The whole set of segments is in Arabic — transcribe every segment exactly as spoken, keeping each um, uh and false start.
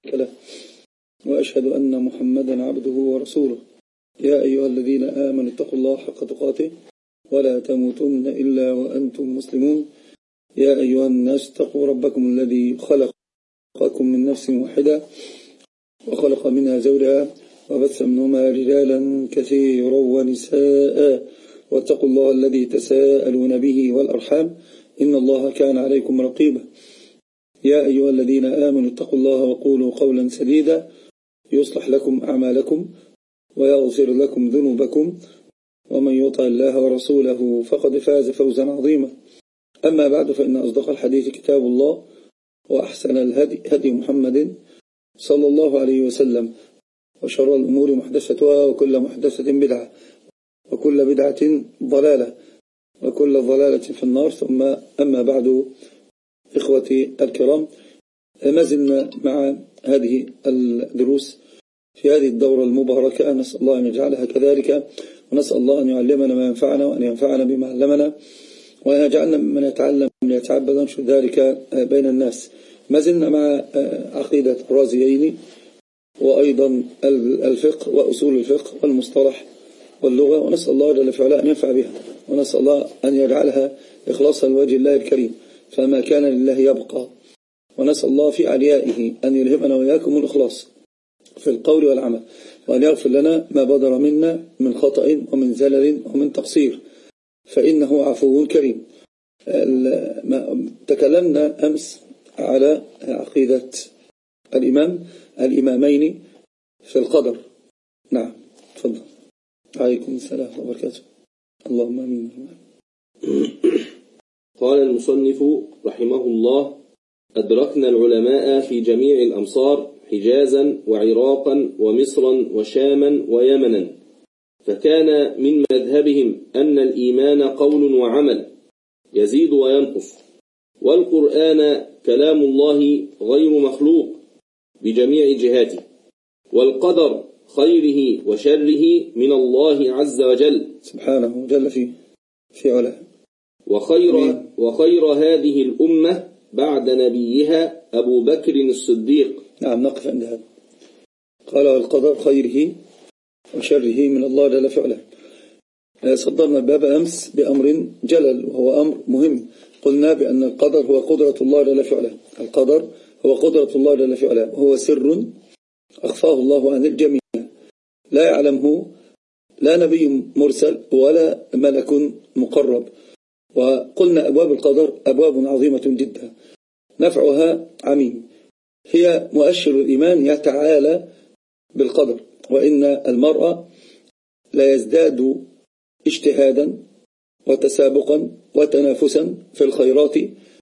له وأشهد أن محمدا عبده ورسوله. يا أيها الذين آمنوا اتقوا الله حق تقاته ولا تموتن إلا وأنتم مسلمون. يا أيها الناس اتقوا ربكم الذي خلقكم من نفس واحدة وخلق منها زوجها وبث منهما رجالا كثيرا ونساء واتقوا الله الذي تساءلون به والأرحام إن الله كان عليكم رقيبا. يا أيها الذين آمنوا اتقوا الله وقولوا قولا سديدا يصلح لكم أعمالكم ويغفر لكم ذنوبكم ومن يطع الله ورسوله فقد فاز فوزا عظيما. أما بعد، فإن أصدق الحديث كتاب الله وأحسن الهدي هدي محمد صلى الله عليه وسلم، وشر الأمور محدثتها وكل محدثة بدعة وكل بدعة ضلالة وكل ضلالة في النار. ثم أما بعد، إخوتي الكرام، ما زلنا مع هذه الدروس في هذه الدورة المباركة، نسأل الله أن يجعلها كذلك، ونسأل الله أن يعلمنا ما ينفعنا وأن ينفعنا بما علمنا وأن يجعلنا من يتعلم من يتعبد ونشر ذلك بين الناس. ما زلنا مع عقيدة الرازيين وأيضا الفقه وأصول الفقه والمصطلح واللغة، ونسأل الله جل في علاه أن ينفع بها، ونسأل الله أن يجعلها إخلاصا لوجه الله الكريم، فما كان لله يبقى. ونسأل الله في عليائه أن يلهمنا وإياكم الإخلاص في القول والعمل، وأن يغفر لنا ما بدر منا من خطأ ومن زلل ومن تقصير، فإنه عفو كريم. تكلمنا أمس على عقيدة الإمام الإمامين في القدر. نعم، تفضل. عليكم السلام وبركاته. اللهم آمين. قال المصنف رحمه الله: أدركنا العلماء في جميع الأمصار، حجازا وعراقا ومصرا وشاما ويمنا، فكان من مذهبهم أن الإيمان قول وعمل يزيد وينقص، والقرآن كلام الله غير مخلوق بجميع جهاته، والقدر خيره وشره من الله عز وجل سبحانه جل في في علاه. وخير, وخير هذه الأمة بعد نبيها أبو بكر الصديق. نعم، نقف عند هذا. قال: والقدر خيره وشره من الله جل في علاه. صدرنا الباب أمس بأمر جلل وهو أمر مهم. قلنا بأن القدر هو قدرة الله جل في علاه. القدر هو قدرة الله جل في علاه، وهو سر أخفاه الله عن الجميع، لا يعلمه لا نبي مرسل ولا ملك مقرب. وقلنا أبواب القدر أبواب عظيمة جدا، نفعها عميم، هي مؤشر الإيمان يتعالى بالقدر. وإن المرء لا يزداد اجتهادا وتسابقا وتنافسا في الخيرات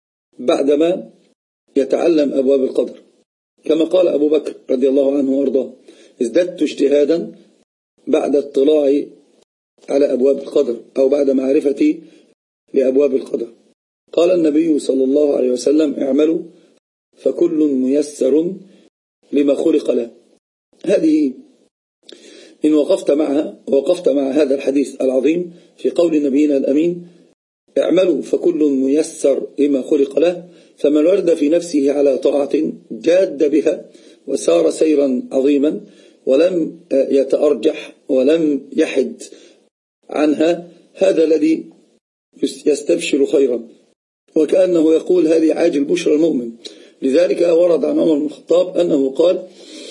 بعدما يتعلم أبواب القدر، كما قال أبو بكر رضي الله عنه وارضاه: ازددت اجتهادا بعد اطلاعي على أبواب القدر، أو بعد معرفتي لأبواب القدر. قال النبي صلى الله عليه وسلم: اعملوا فكل ميسر لما خلق له. هذه إن وقفت معها ووقفت مع هذا الحديث العظيم في قول نبينا الأمين: اعملوا فكل ميسر لما خلق له، فمن ورد في نفسه على طاعة جاد بها وسار سيرا عظيما ولم يتأرجح ولم يحد عنها، هذا الذي يستبشر خيرا، وكأنه يقول: هذه عاجل بشرى المؤمن. لذلك ورد عن عمر بن الخطاب أنه قال: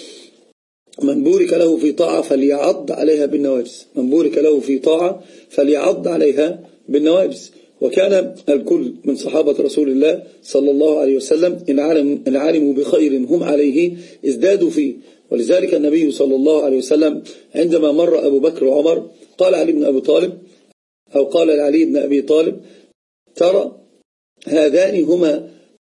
من بورك له في طاعة فليعض عليها بالنواجذ، من بورك له في طاعة فليعض عليها بالنواجذ. وكان الكل من صحابة رسول الله صلى الله عليه وسلم إن علم إن علموا بخير هم عليه ازدادوا فيه. ولذلك النبي صلى الله عليه وسلم عندما مر أبو بكر وعمر قال علي بن أبي طالب أو قال لعلي بن أبي طالب: ترى هذان هما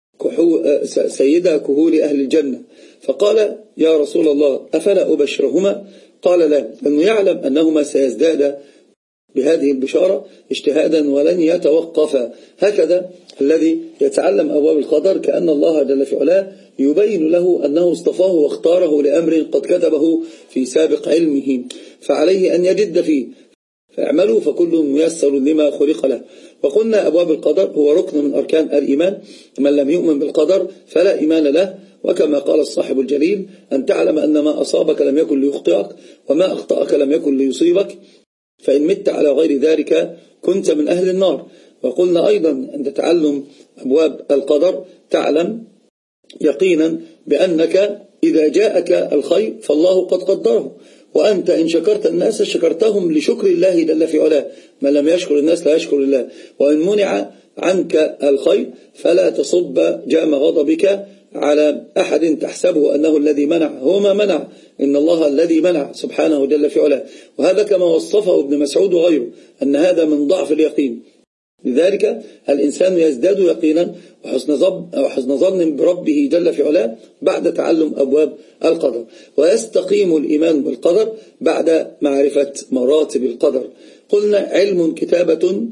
سيدا كهول أهل الجنة. فقال: يا رسول الله أفلا أبشرهما؟ قال: لا، لأنه يعلم أنهما سيزداد بهذه البشارة اجتهادا ولن يتوقف. هكذا الذي يتعلم أبواب القدر كأن الله جل في علاه يبين له أنه اصطفاه واختاره لأمر قد كتبه في سابق علمه، فعليه أن يجد فيه. فاعملوا فكل ميسر لما خلق له. وقلنا أبواب القدر هو ركن من أركان الإيمان، من لم يؤمن بالقدر فلا إيمان له، وكما قال الصاحب الجليل أن تعلم أن ما أصابك لم يكن ليخطئك وما أخطأك لم يكن ليصيبك، فإن مت على غير ذلك كنت من أهل النار. وقلنا أيضا عند تعلم أبواب القدر تعلم يقينا بأنك إذا جاءك الخير فالله قد قدره، وأنت إن شكرت الناس شكرتهم لشكر الله جل في علاه، من لم يشكر الناس لا يشكر الله. وإن منع عنك الخير فلا تصب جام غضبك على أحد تحسبه أنه الذي منع، هو ما منع، إن الله الذي منع سبحانه جل في علاه. وهذا كما وصفه ابن مسعود وغيره أن هذا من ضعف اليقين. لذلك الإنسان يزداد يقينا وحسن ظن وحسن ظن بربه جل في علاه بعد تعلم أبواب القدر، ويستقيم الإيمان بالقدر بعد معرفة مراتب القدر. قلنا علم كتابة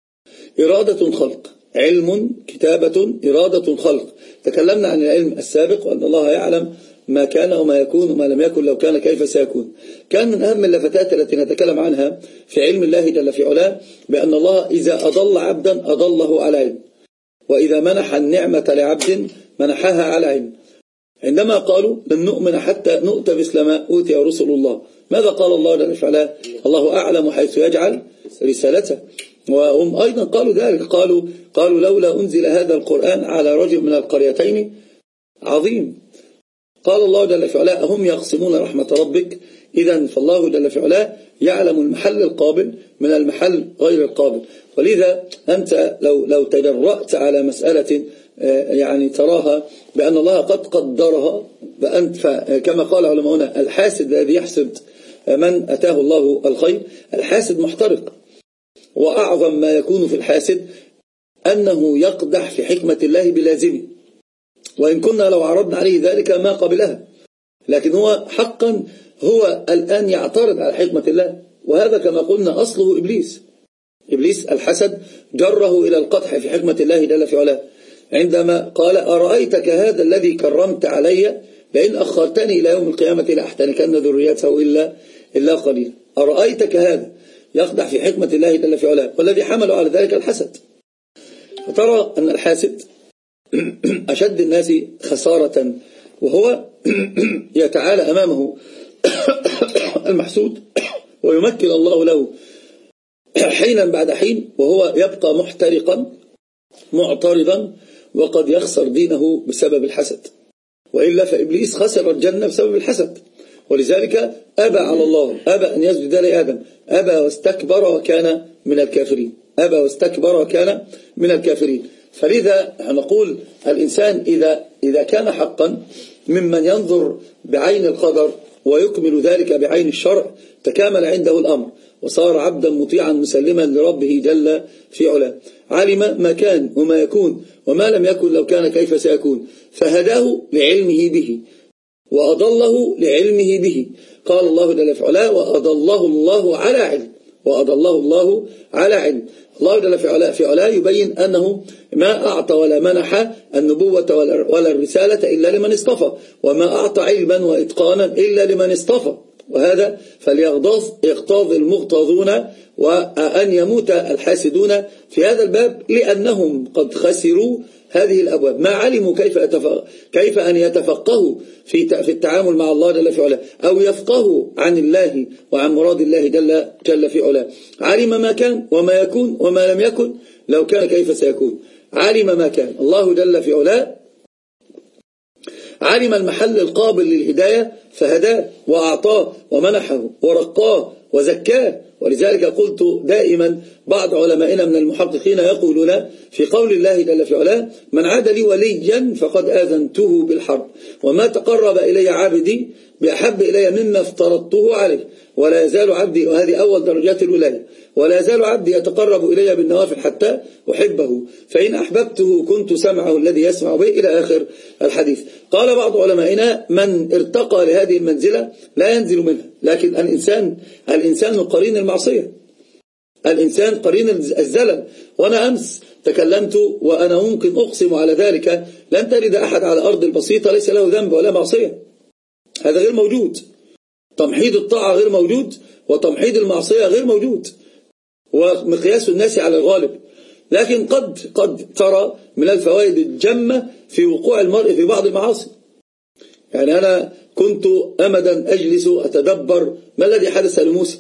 إرادة خلق، علم كتابة إرادة خلق. تكلمنا عن العلم السابق وأن الله يعلم ما كان وما يكون وما لم يكن لو كان كيف سيكون. كان من أهم اللفتات التي نتكلم عنها في علم الله جل في علاه بأن الله إذا أضل عبدا أضله على علم، وإذا منح النعمة لعبد منحها على علم. عندما قالوا لن نؤمن حتى نؤتى مثل ما أوتي رسل الله، ماذا قال الله جل في علاه؟ الله أعلم حيث يجعل رسالته. وهم أيضا قالوا ذلك، قالوا قالوا لولا أنزل هذا القرآن على رجل من القريتين عظيم. قال الله جل في علاه هم يقسمون رحمة ربك، إذن فالله جل في علاه يعلم المحل القابل من المحل غير القابل. ولذا أنت لو لو تجرأت على مسألة يعني تراها بأن الله قد قدرها، كما قال علماؤنا الحاسد الذي يحسد من أتاه الله الخير الحاسد محترق، وأعظم ما يكون في الحاسد أنه يقدح في حكمة الله بلازمه، وإن كنا لو عرضنا عليه ذلك ما قبلها، لكن هو حقا هو الآن يعترض على حكمة الله. وهذا كما قلنا أصله إبليس. إبليس الحسد جره إلى القدح في حكمة الله جل في علاه، عندما قال أرأيتك هذا الذي كرمت علي لئن أخرتني إلى يوم القيامة لأحتنكن ذريته إلا إلا قليلا. أرأيتك هذا يقدح في حكمة الله جل في علاه، والذي حمله على ذلك الحسد. فترى أن الحاسد أشد الناس خسارة، وهو يتعالى أمامه المحسود ويمكن الله له حينا بعد حين، وهو يبقى محترقا معترضا وقد يخسر دينه بسبب الحسد. وإلا فإبليس خسر الجنة بسبب الحسد، ولذلك أبى على الله، أبى أن يسجد لآدم، أبى واستكبر وكان من الكافرين، أبى واستكبر وكان من الكافرين. فلذا نقول الإنسان إذا إذا كان حقا ممن ينظر بعين القدر ويكمل ذلك بعين الشرع تكامل عنده الأمر وصار عبدا مطيعا مسلما لربه جل في علاه، علم ما كان وما يكون وما لم يكن لو كان كيف سيكون، فهداه لعلمه به وأضله لعلمه به. قال الله جل في علاه وأضله الله على علم، وأضله الله على علم. الله جل في علاه يبين أنه ما أعطى ولا منح النبوة ولا الرسالة إلا لمن اصطفى، وما أعطى علما وإتقانا إلا لمن اصطفى. وهذا فليغتاظ يغتاظ المغتاظون وأن يموت الحاسدون في هذا الباب، لأنهم قد خسروا هذه الأبواب، ما علموا كيف كيف أن يتفقهوا في في التعامل مع الله جل في علاه، أو يفقهوا عن الله وعن مراد الله جل جل في علاه. علم ما كان وما يكون وما لم يكن لو كان كيف سيكون. علم ما كان، الله جل في علاه علم المحل القابل للهداية فهداه وأعطاه ومنحه ورقاه وزكاه. ولذلك قلت دائما بعض علمائنا من المحققين يقولون في قول الله جل في علاه من عاد لي وليا فقد آذنته بالحرب، وما تقرب إلي عبدي بأحب إلي مما افترضته عليه، ولا يزال عبدي، وهذه أول درجات الولاية، ولا يزال عبدي يتقرب إلي بالنوافل حتى أحبه، فإن أحببته كنت سمعه الذي يسمع به، إلى آخر الحديث. قال بعض علمائنا من ارتقى لهذه المنزلة لا ينزل منها، لكن الإنسان الإنسان قرين المعصية، الإنسان قرين الزلل. وأنا أمس تكلمت وأنا ممكن أقسم على ذلك لن تجد أحد على أرض البسيطة ليس له ذنب ولا معصية، هذا غير موجود. تمحيض الطاعة غير موجود، وتمحيض المعصية غير موجود، ومقياس الناس على الغالب. لكن قد قد ترى من الفوائد الجمة في وقوع المرء في بعض المعاصي، يعني أنا كنت أمدا أجلس أتدبر ما الذي حدث لموسى.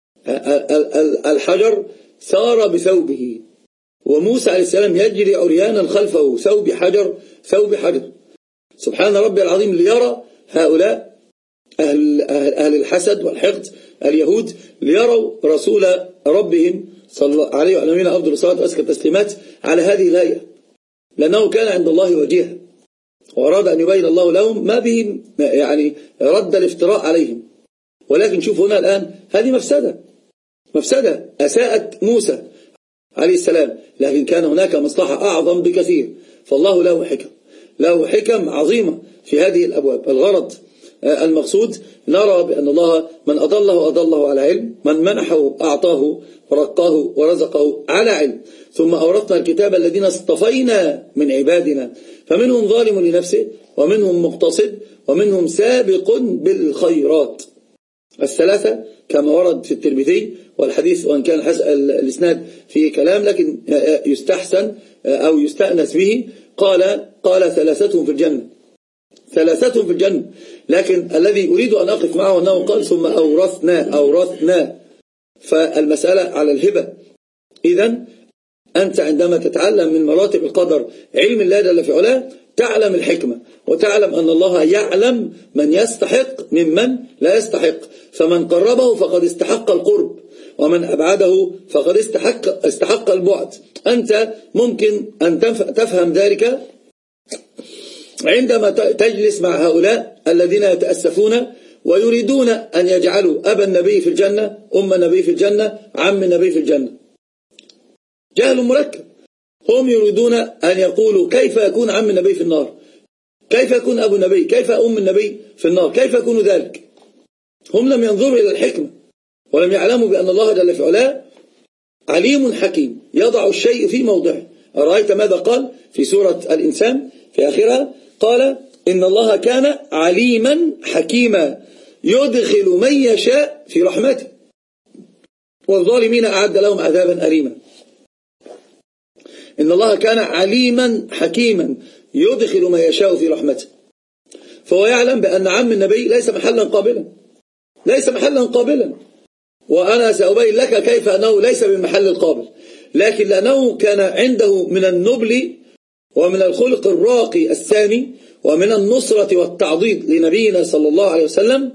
الحجر سار بثوبه، وموسى عليه السلام يجري عريانا خلفه، ثوب حجر ثوب حجر. سبحان ربي العظيم، ليرى هؤلاء أهل, أهل الحسد والحقد اليهود ليروا رسول ربهم صلى الله عليه وعلى نبينا أفضل الصلاة وأزكى التسليمات على هذه الهيئة، لأنه كان عند الله وجيها، وأراد أن يبين الله لهم ما به يعني رد الافتراء عليهم. ولكن شوف هنا الآن هذه مفسدة مفسدة أساءت موسى عليه السلام، لكن كان هناك مصلحة أعظم بكثير. فالله له حكم له حكم عظيمة في هذه الأبواب. الغرض المقصود نرى بأن الله من أضله أضله على علم، من منحه أعطاه ورقاه ورزقه على علم. ثم أورثنا الكتاب الذين اصطفينا من عبادنا فمنهم ظالم لنفسه ومنهم مقتصد ومنهم سابق بالخيرات. الثلاثة كما ورد في الترمذي، والحديث وإن كان الإسناد فيه كلام لكن يستحسن أو يستأنس به. قال قال ثلاثتهم في الجنة، ثلاثتهم في الجنة. لكن الذي أريد أن أقف معه أنه قال ثم أورثنا أورثنا فالمسألة على الهبة. إذن أنت عندما تتعلم من مراتب القدر علم الله جل في علاه تعلم الحكمة، وتعلم أن الله يعلم من يستحق ممن لا يستحق، فمن قربه فقد استحق القرب، ومن أبعده فقد استحق, استحق البعد. أنت ممكن أن تفهم ذلك عندما تجلس مع هؤلاء الذين يتأسفون ويريدون أن يجعلوا أبا النبي في الجنة، أم النبي في الجنة، عم النبي في الجنة. جهل مركب. هم يريدون أن يقولوا كيف يكون عم النبي في النار، كيف يكون أبو النبي، كيف أم النبي في النار، كيف يكون ذلك. هم لم ينظروا إلى الحكمة ولم يعلموا بأن الله جل في علاه عليم حكيم يضع الشيء في موضعه. أرأيت ماذا قال في سورة الإنسان في آخرها؟ قال إن الله كان عليما حكيما يدخل من يشاء في رحمته والظالمين أعد لهم عذابا أليما. إن الله كان عليما حكيما يدخل من يشاء في رحمته. فهو يعلم بأن عم النبي ليس محلا قابلا، ليس محلا قابلا. وأنا سأبين لك كيف أنه ليس بالمحل القابل، لكن لأنه كان عنده من النبل ومن الخلق الراقي الثاني ومن النصرة والتعضيد لنبينا صلى الله عليه وسلم،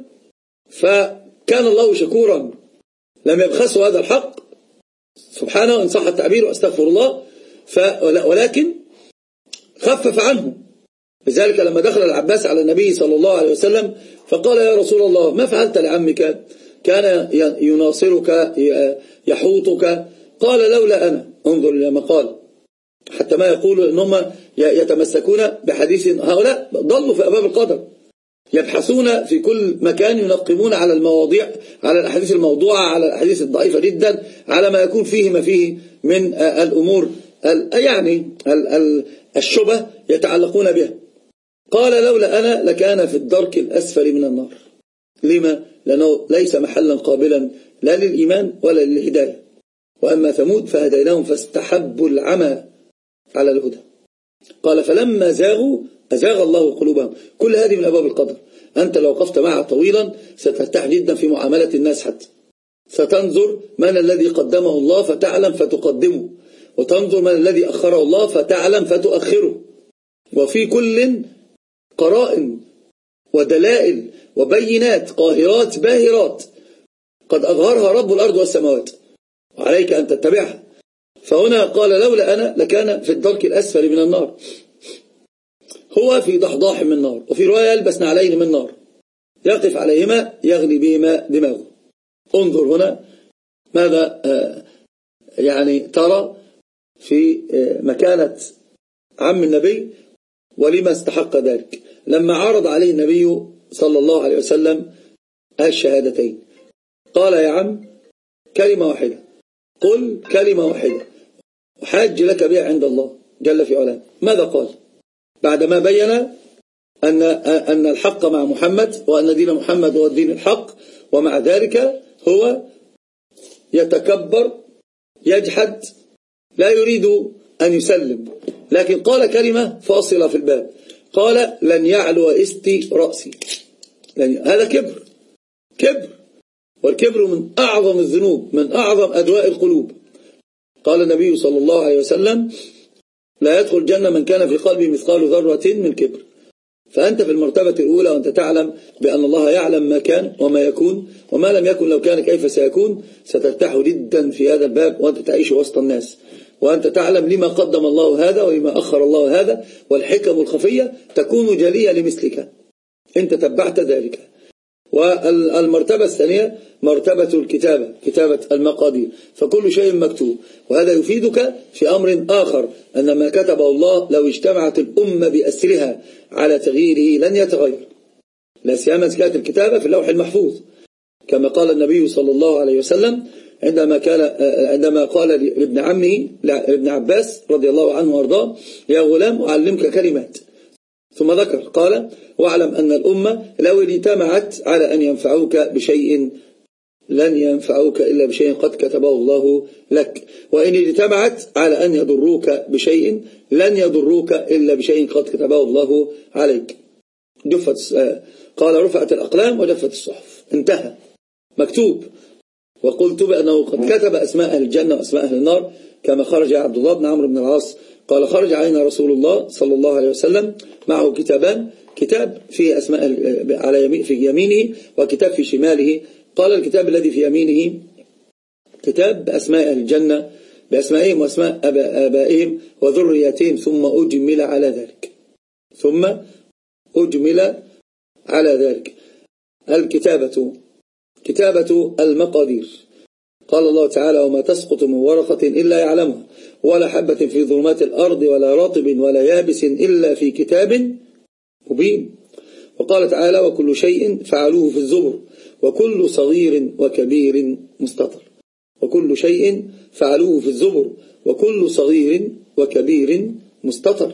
فكان الله شكورا لم يبخسه هذا الحق سبحانه إن صح التعبير وأستغفر الله، ولكن خفف عنه. لذلك لما دخل العباس على النبي صلى الله عليه وسلم فقال يا رسول الله ما فعلت لعمك؟ كان يناصرك يحوطك. قال لولا أنا. انظر إلى ما قال، حتى ما يقولوا أنهم يتمسكون بحديث. هؤلاء ضلوا في أبواب القدر، يبحثون في كل مكان، ينقمون على المواضيع، على الأحاديث الموضوعة، على الأحاديث الضعيفة جدا، على ما يكون فيه ما فيه من الأمور يعني الشبه يتعلقون بها. قال لولا أنا لكان في الدرك الأسفل من النار. لما؟ لأنه ليس محلا قابلا لا للإيمان ولا للهداية. وأما ثمود فهديناهم فاستحبوا العمى على الهدى. قال فلما زاغوا أزاغ الله قلوبهم. كل هذه من أبواب القدر. أنت لو وقفت معها طويلا سترتاح جدا في معاملة الناس، حتى ستنظر من الذي قدمه الله فتعلم فتقدمه، وتنظر من الذي أخره الله فتعلم فتؤخره. وفي كل قرائن ودلائل وبينات قاهرات باهرات قد أظهرها رب الأرض والسماوات، وعليك أن تتبعها. فهنا قال لولا أنا لكان في الدرك الأسفل من النار. هو في ضحضاح من نار، وفي رواية يلبس نعلين من نار يقف عليهما يغلي بهما دماغه. انظر هنا ماذا يعني ترى في مكانة عم النبي ولما استحق ذلك. لما عرض عليه النبي صلى الله عليه وسلم الشهادتين قال يا عم كلمة واحدة، قل كلمة واحدة وحاج لك بها عند الله جل في علاه. ماذا قال بعدما بين أن أن الحق مع محمد وأن دين محمد هو الدين الحق، ومع ذلك هو يتكبر يجحد لا يريد أن يسلم، لكن قال كلمة فاصلة في الباب. قال لن يعلو استي رأسي. يعني هذا كبر، كبر، والكبر من أعظم الذنوب، من أعظم أدواء القلوب. قال النبي صلى الله عليه وسلم لا يدخل الجنة من كان في قلبه مثقال ذرة من كبر. فأنت في المرتبة الأولى وأنت تعلم بأن الله يعلم ما كان وما يكون، وما لم يكن لو كان كيف سيكون، سترتاح جدا في هذا الباب وأنت تعيش وسط الناس، وأنت تعلم لما قدم الله هذا ولما أخر الله هذا، والحكم الخفية تكون جلية لمثلك، أنت تبعت ذلك. والمرتبة الثانية مرتبة الكتابة، كتابة المقادير، فكل شيء مكتوب. وهذا يفيدك في أمر آخر، أن ما كتبه الله لو اجتمعت الأمة بأسرها على تغييره لن يتغير، لا سيما كانت الكتابة في اللوح المحفوظ، كما قال النبي صلى الله عليه وسلم عندما كان عندما قال لابن عمه لابن عباس رضي الله عنه وارضاه يا غلام أعلمك كلمات، ثم ذكر قال واعلم أن الأمة لو اجتمعت على أن ينفعوك بشيء لن ينفعوك إلا بشيء قد كتبه الله لك، وإن اجتمعت على أن يضروك بشيء لن يضروك إلا بشيء قد كتبه الله عليك. جفت قال رفعت الأقلام وجفت الصحف، انتهى، مكتوب. وقلت بأنه قد كتب أسماء أهل الجنة وأسماء أهل النار، كما خرج عبد الله بن عمرو بن العاص قال خرج علينا رسول الله صلى الله عليه وسلم معه كتابان، كتاب فيه أسماء على يمين في يمينه وكتاب في شماله. قال الكتاب الذي في يمينه كتاب بأسماء أهل الجنة بأسمائهم وأسماء آبائهم وذرياتهم، ثم أجمل على ذلك، ثم أجمل على ذلك الكتابة كتابة المقادير. قال الله تعالى وما تسقط من ورقة إلا يعلمها ولا حبة في ظلمات الأرض ولا رطب ولا يابس إلا في كتاب مبين. وقال تعالى وكل شيء فعلوه في الزبر وكل صغير وكبير مستطر، وكل شيء فعلوه في الزبر وكل صغير وكبير مستطر.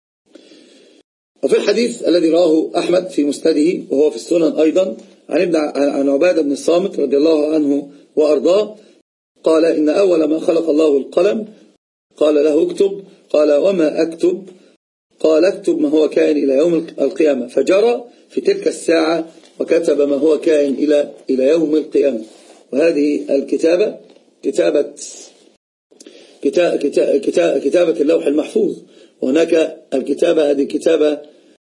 وفي الحديث الذي راه أحمد في مسنده وهو في السنن أيضا عن ابن عن عبادة بن الصامت رضي الله عنه وأرضاه قال إن أول ما خلق الله القلم قال له اكتب، قال وما أكتب؟ قال اكتب ما هو كائن إلى يوم القيامة، فجرى في تلك الساعة وكتب ما هو كائن إلى إلى يوم القيامة. وهذه الكتابة كتابة كتابة, كتابة اللوح المحفوظ، وهناك الكتابة هذه كتابة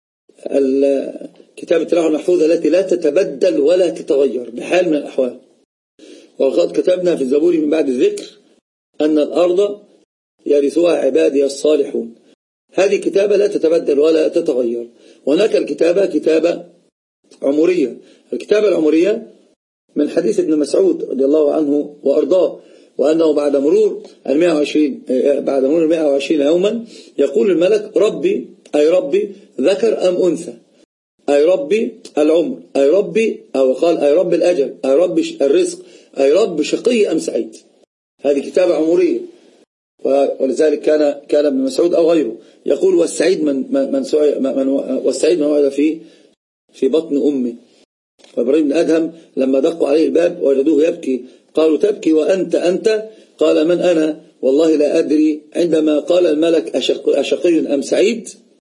كتابة اللوح المحفوظ التي لا تتبدل ولا تتغير بحال من الأحوال. وقد كتبنا في الزبور من بعد الذكر أن الأرض يرثها عبادي الصالحون، هذه كتابة لا تتبدل ولا تتغير. وهناك الكتابة كتابة عمرية، الكتابة العمرية من حديث ابن مسعود رضي الله عنه وأرضاه، وأنه بعد مرور المئة وعشرين بعد مرور المئة وعشرين يوما يقول الملك ربي أي ربي ذكر أم أنثى، أي ربي العمر، أي ربي أو قال أي رب الأجل، أي رب الرزق، أي رب شقي أم سعيد. هذه كتابة عمرية. ولذلك كان كان ابن مسعود أو غيره يقول والسعيد من من من والسعيد من وعد في في بطن أمه. وإبراهيم بن أدهم لما دقوا عليه الباب وجدوه يبكي قالوا تبكي وأنت أنت؟ قال من أنا؟ والله لا أدري. عندما قال الملك أشقي أم سعيد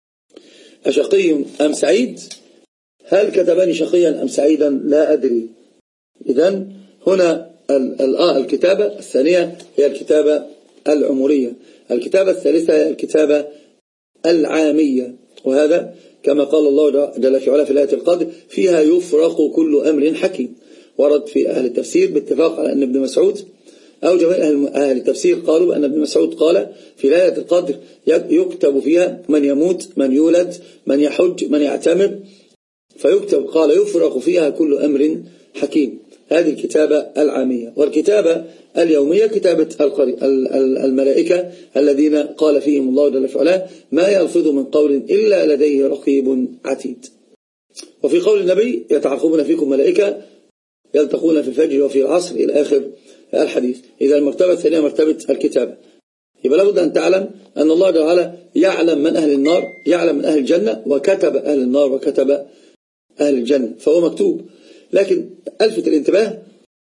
أشقي أم سعيد هل كتبني شقيا أم سعيدا؟ لا أدري. إذن هنا الكتابة الثانية هي الكتابة العمرية. الكتابة الثالثة هي الكتابة العامية، وهذا كما قال الله جل في علا في الآية القادمة فيها يفرق كل أمر حكيم. ورد في أهل التفسير باتفاق على أن ابن مسعود أو جميع أهل التفسير قالوا بأن ابن مسعود قال في ليلة القدر يكتب فيها من يموت من يولد من يحج من يعتمر، فيكتب قال يفرق فيها كل أمر حكيم. هذه الكتابة العامية. والكتابة اليومية كتابة الملائكة الذين قال فيهم الله جل في علاه ما يلفظ من قول إلا لديه رقيب عتيد. وفي قول النبي يتعاقبون فيكم ملائكة يلتقون في الفجر وفي العصر إلى آخر الحديث. إذا المرتبة الثانية مرتبة الكتابة. يبقى لابد أن تعلم أن الله جل وعلا يعلم من أهل النار يعلم من أهل الجنة، وكتب أهل النار وكتب أهل الجنة، فهو مكتوب. لكن ألفت الانتباه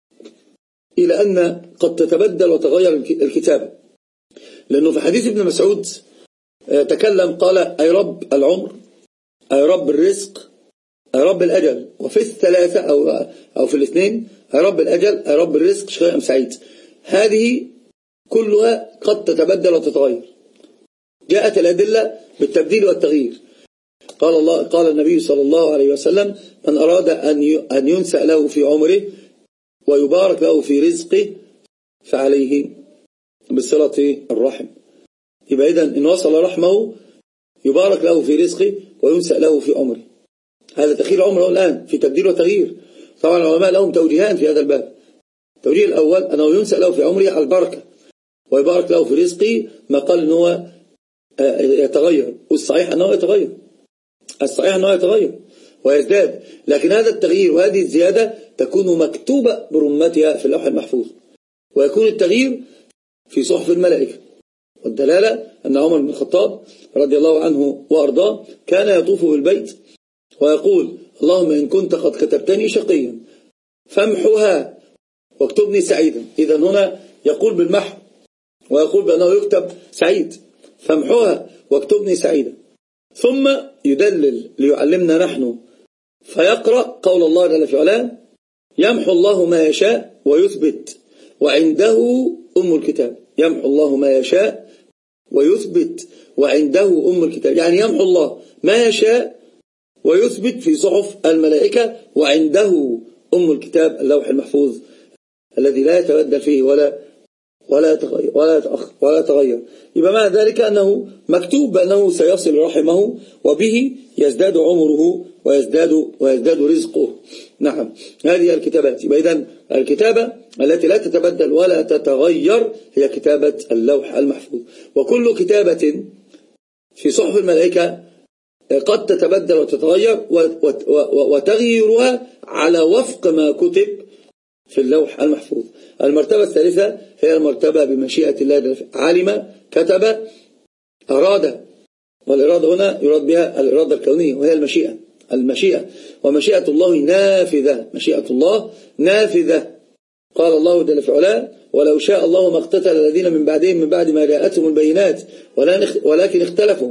إلى أن قد تتبدل وتغير الكتابة، لأنه في حديث ابن مسعود تكلم قال أي رب العمر أي رب الرزق أي رب الأجل، وفي الثلاثة أو, أو في الاثنين أي رب الأجل أي رب الرزق شقي أم سعيد. هذه كلها قد تتبدل وتتغير. جاءت الأدلة بالتبديل والتغيير. قال الله قال النبي صلى الله عليه وسلم: من أراد أن ينسأ له في عمره ويبارك له في رزقه فعليه بصلة الرحم. يبقى إذن إن وصل رحمه يبارك له في رزقه وينسأ له في عمره. هذا تأخير عمره الآن في تبديل وتغيير. طبعا العلماء لهم توجيهان في هذا الباب. التوجيه الأول أنه ينسأ له في عمره على البركة ويبارك له في رزقه، ما قال أنه يتغير، والصحيح أنه يتغير، الصحيح أنه يتغير ويزداد، لكن هذا التغيير وهذه الزيادة تكون مكتوبة برمتها في اللوح المحفوظ، ويكون التغيير في صحف الملائكة. والدلالة أن عمر بن الخطاب رضي الله عنه وأرضاه كان يطوف بالبيت ويقول: اللهم إن كنت قد كتبتني شقيا فامحوها واكتبني سعيدا. إذا هنا يقول بالمحو ويقول بأنه يكتب سعيد، فامحوها واكتبني سعيدا. ثم يدلل ليعلمنا نحن فيقرأ قول الله جل في علاه: يمحو الله ما يشاء ويثبت وعنده أم الكتاب. يمحو الله ما يشاء ويثبت وعنده أم الكتاب، يعني يمحو الله ما يشاء ويثبت في صحف الملائكة وعنده أم الكتاب اللوح المحفوظ الذي لا يتبدل فيه ولا ولا يتغير ولا يتأخر ولا يتغير. يبقى معنى ذلك أنه مكتوب بأنه سيصل رحمه وبه يزداد عمره ويزداد ويزداد رزقه. نعم، هذه الكتابات. يبقى إذن الكتابة التي لا تتبدل ولا تتغير هي كتابة اللوح المحفوظ. وكل كتابة في صحف الملائكة قد تتبدل وتتغير، وتغييرها على وفق ما كتب في اللوح المحفوظ. المرتبة الثالثة هي المرتبة بمشيئة الله، علم، كتب، أراد. والإرادة هنا يراد بها الإرادة الكونية وهي المشيئة. المشيئة ومشيئة الله نافذة، مشيئة الله نافذة. قال الله جل في علاه: ولو شاء الله ما اقتتل الذين من بعدهم من بعد ما جاءتهم البينات ولكن اختلفوا.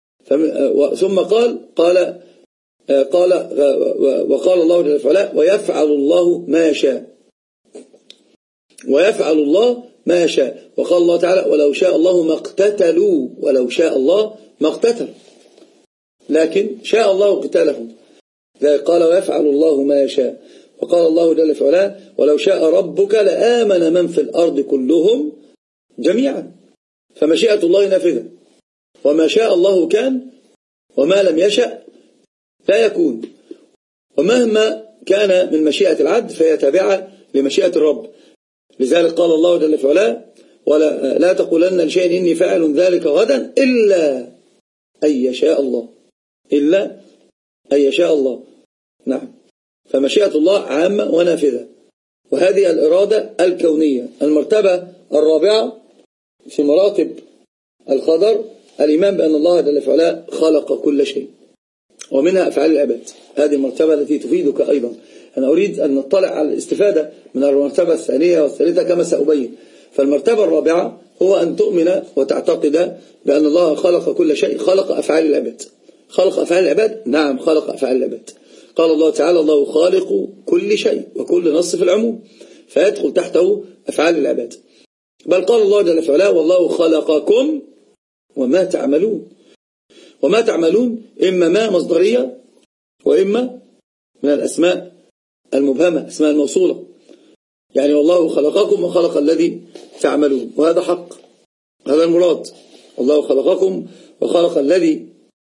ثم قال قال قال وقال الله جل في علاه: ويفعل الله ما يشاء، ويفعل الله ما يشاء. وقال الله تعالى: ولو شاء الله ما اقتتلوا، ولو شاء الله ما اقتتل، لكن شاء الله قتالهم. قال: ويفعل الله ما يشاء. وقال الله جل في علاه: ولو شاء ربك لآمن من في الأرض كلهم جميعا. فمشيئة الله نافذة، وما شاء الله كان وما لم يشأ لا يكون. ومهما كان من مشيئة العبد فهي تابعة لمشيئة الرب. لذلك قال الله جل في علاه: ولا لا تقولن لشيء إني فاعل ذلك غدا إلا أن يشاء الله، إلا أن يشاء الله. نعم، فمشيئة الله عامة ونافذة. وهذه الإرادة الكونية. المرتبة الرابعة في مراتب القدر الإيمان بأن الله جل في علاه خلق كل شيء، ومنها أفعال العباد. هذه المرتبة التي تفيدك أيضا. أنا أريد أن نطلع على الاستفادة من المرتبة الثانية والثالثة كما سأبين. فالمرتبة الرابعة هو أن تؤمن وتعتقد بأن الله خلق كل شيء، خلق أفعال العباد. خلق أفعال العباد، نعم خلق أفعال العباد. قال الله تعالى: الله خالق كل شيء، وكل نص في العموم فيدخل تحته أفعال العباد. بل قال الله جل في علاه: والله خلقكم وما تعملون. وما تعملون إما ما مصدرية وإما من الأسماء المبهمة، أسماء الموصولة. يعني والله خلقكم وخلق الذي تعملون، وهذا حق، هذا المراد. الله خلقكم وخلق الذي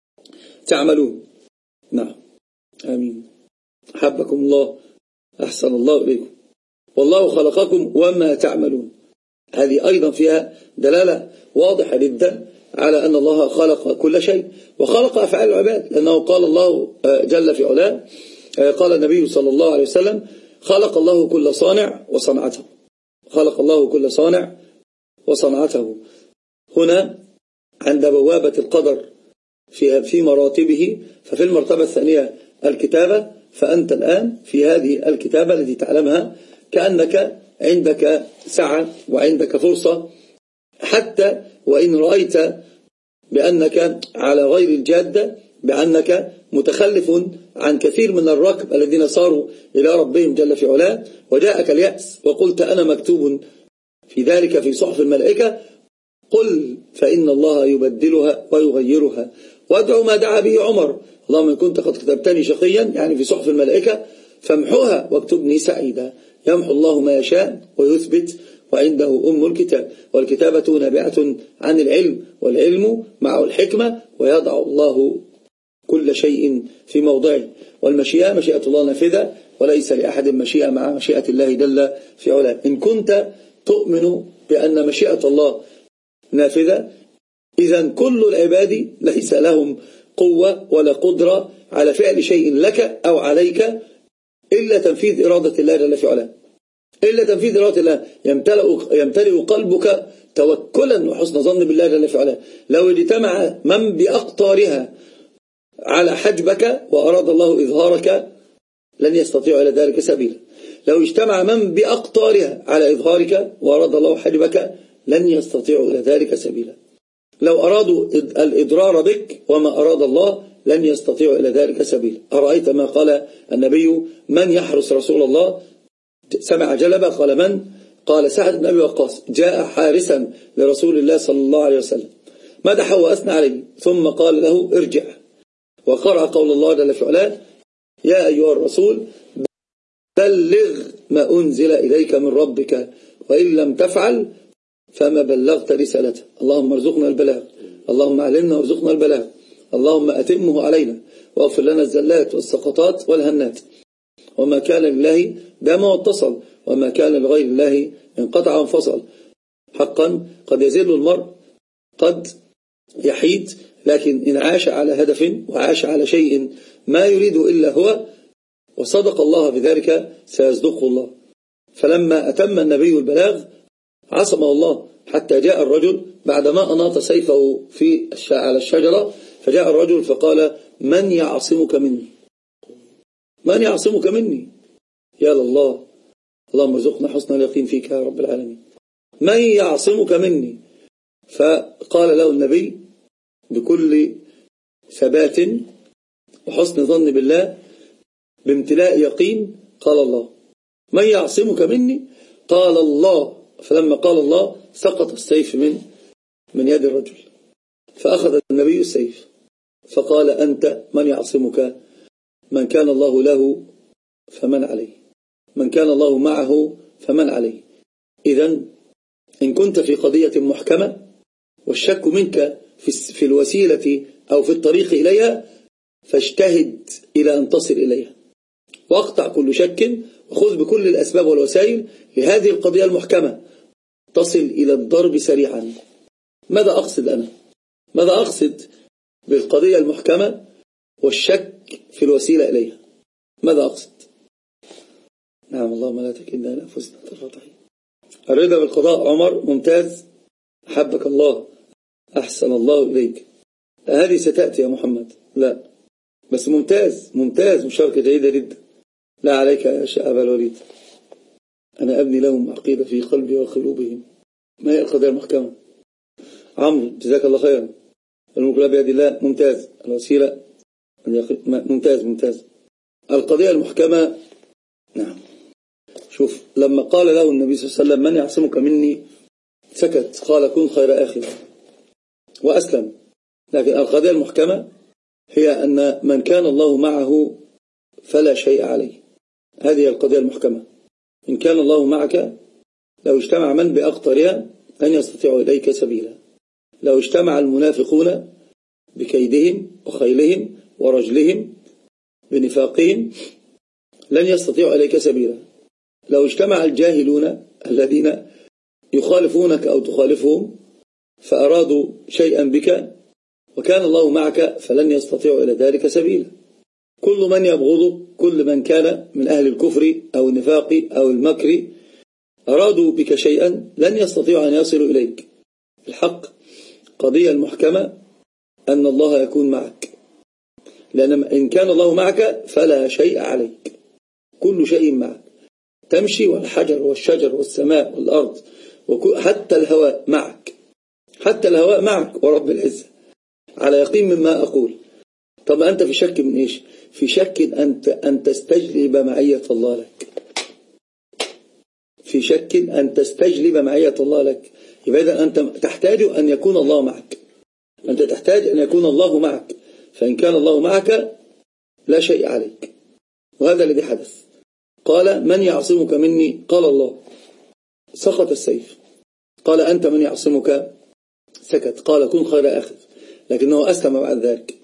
تعملون. نعم، آمين. حبكم الله، أحسن الله إليكم. والله خلقكم وما تعملون، هذه أيضا فيها دلالة واضحة جدا على أن الله خلق كل شيء وخلق أفعال العباد. لأنه قال الله جل في علاه، قال النبي صلى الله عليه وسلم: خلق الله كل صانع وصنعته. خلق الله كل صانع وصنعته. هنا عند بوابة القدر في في مراتبه، ففي المرتبة الثانية الكتابة. فأنت الآن في هذه الكتابة التي تعلمها كأنك عندك سعة وعندك فرصة، حتى وإن رأيت بأنك على غير الجادة، بأنك متخلف عن كثير من الركب الذين صاروا إلى ربهم جل في علاه، وجاءك اليأس وقلت أنا مكتوب في ذلك في صحف الملائكة، قل فإن الله يبدلها ويغيرها، وادعو ما دعا به عمر، اللهم إن كنت قد كتبتني شقيا يعني في صحف الملائكة فامحوها واكتبني سعيدا. يمحو الله ما يشاء ويثبت وعنده أم الكتاب، والكتابة نابعة عن العلم، والعلم معه الحكمة، ويضع الله كل شيء في موضعه، والمشيئة مشيئة الله نافذة، وليس لأحد مشيئة مع مشيئة الله جل في علاه. إن كنت تؤمن بأن مشيئة الله نافذة، إذن كل العباد ليس لهم قوة ولا قدرة على فعل شيء لك أو عليك إلا تنفيذ إرادة الله جل في علاه، إلا تنفيذ إرادة الله. يمتلئ, يمتلئ قلبك توكلا وحسن ظن بالله جل في علاه. لو اجتمع من بأقطارها على حجبك وأراد الله إظهارك لن يستطيع إلى ذلك سبيلا. لو اجتمع من بأقطارها على إظهارك وأراد الله حجبك لن يستطيع إلى ذلك سبيلا. لو أرادوا الإضرار بك وما أراد الله لن يستطيع إلى ذلك سبيلا. أرأيت ما قال النبي من يحرس رسول الله؟ سمع جلبة، قال من؟ قال سعد بن أبي وقاص جاء حارسا لرسول الله صلى الله عليه وسلم، مدحه وأثنى عليه، ثم قال له ارجع، وقرأ قول الله جل في علاه يا أيها الرسول بلغ ما أنزل إليك من ربك وإن لم تفعل فما بلغت رسالته. اللهم ارزقنا البلاغ، اللهم علمنا وارزقنا البلاغ، اللهم أتمه علينا واغفر لنا الزلات والسقطات والهنات. وما كان لله دام واتصل، وما كان لغير الله انقطع وانفصل. حقا قد يزل المرء، قد يحيد، لكن إن عاش على هدف وعاش على شيء ما يريد إلا هو وصدق الله بذلك سيصدقه الله. فلما أتم النبي البلاغ عصمه الله، حتى جاء الرجل بعدما أناط سيفه في على الشجرة، فجاء الرجل فقال من يعصمك مني؟ من يعصمك مني؟ يا لله، اللهم ارزقنا حسن اليقين فيك يا رب العالمين. من يعصمك مني؟ فقال له النبي بكل ثبات وحسن ظن بالله بامتلاء يقين، قال الله. من يعصمك مني؟ قال الله. فلما قال الله سقط السيف من من يد الرجل، فأخذ النبي السيف فقال أنت من يعصمك؟ من كان الله له فمن عليه، من كان الله معه فمن عليه. إذن إن كنت في قضية محكمة والشك منك في الوسيلة أو في الطريق إليها فاجتهد إلى أن تصل إليها، واقطع كل شك وخذ بكل الأسباب والوسائل لهذه القضية المحكمة، تصل إلى الضرب سريعا. ماذا أقصد أنا؟ ماذا أقصد بالقضية المحكمة والشك في الوسيلة إليها؟ ماذا أقصد؟ نعم، اللهم لا تكلنا إلى أنفسنا طرفة عين. الرضا بالقضاء عمر ممتاز، أحبك الله، أحسن الله إليك. هذه ستأتي يا محمد، لا بس ممتاز ممتاز، مشاركة جيدة جدا. لا عليك يا شيخ أبا الوليد، أنا أبني لهم عقيدة في قلبي وقلوبهم. ما هي القضية المحكمة؟ عمرو جزاك الله خيرا. الملك بيد الله، ممتاز. الوسيلة ممتاز ممتاز. القضية المحكمة، نعم. شوف لما قال له النبي صلى الله عليه وسلم من يعصمك مني سكت، قال كن خير آخر وأسلم. لكن القضية المحكمة هي أن من كان الله معه فلا شيء عليه. هذه القضية المحكمة. إن كان الله معك لو اجتمع من بأقطارها لن يستطيعوا إليك سبيلا. لو اجتمع المنافقون بكيدهم وخيلهم ورجلهم بنفاقهم لن يستطيعوا إليك سبيلا. لو اجتمع الجاهلون الذين يخالفونك أو تخالفهم فأرادوا شيئا بك وكان الله معك فلن يستطيعوا إلى ذلك سبيلا. كل من يبغضك، كل من كان من أهل الكفر أو النفاق أو المكر أرادوا بك شيئا لن يستطيعوا أن يصلوا إليك. الحق قضية المحكمة أن الله يكون معك، لأن إن كان الله معك فلا شيء عليك، كل شيء معك. تمشي والحجر والشجر والسماء والأرض وحتى الهواء معك، حتى الهواء معك ورب العزة على يقين مما أقول. طب أنت في شك من إيش؟ في شك أن أن تستجلب معية الله لك، في شك أن تستجلب معية الله لك. يبقى إذن أنت تحتاج أن يكون الله معك، أنت تحتاج أن يكون الله معك، فإن كان الله معك لا شيء عليك. وهذا الذي حدث. قال من يعصمك مني؟ قال الله. سقط السيف. قال أنت من يعصمك؟ سكت. قال كن خير أخذ، لكنه أسلم بعد ذلك.